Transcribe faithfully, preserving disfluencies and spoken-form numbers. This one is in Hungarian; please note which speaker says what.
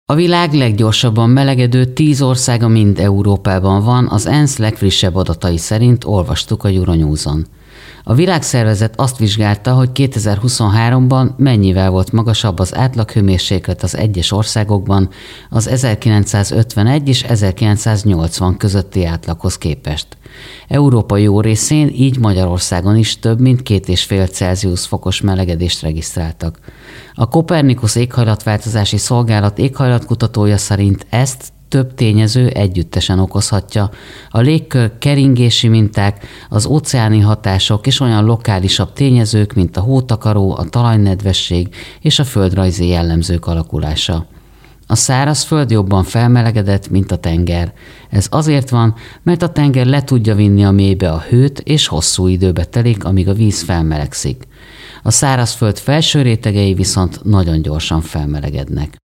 Speaker 1: A világ leggyorsabban melegedő tíz országa mind Európában van, az ENSZ legfrissebb adatai szerint olvastuk a Euronews-on. A világszervezet azt vizsgálta, hogy kétezer-huszonháromban mennyivel volt magasabb az átlaghőmérséklet az egyes országokban az ezerkilencszázötvenegy és ezerkilencszáznyolcvan közötti átlaghoz képest. Európa jó részén, így Magyarországon is több mint két és fél Celsius fokos melegedést regisztráltak. A Copernicus éghajlatváltozási szolgálat éghajlatkutatója szerint ezt több tényező együttesen okozhatja. A légkör keringési minták, az óceáni hatások és olyan lokálisabb tényezők, mint a hótakaró, a talajnedvesség és a földrajzi jellemzők alakulása. A szárazföld jobban felmelegedett, mint a tenger. Ez azért van, mert a tenger le tudja vinni a mélybe a hőt, és hosszú időbe telik, amíg a víz felmelegszik. A szárazföld felső rétegei viszont nagyon gyorsan felmelegednek.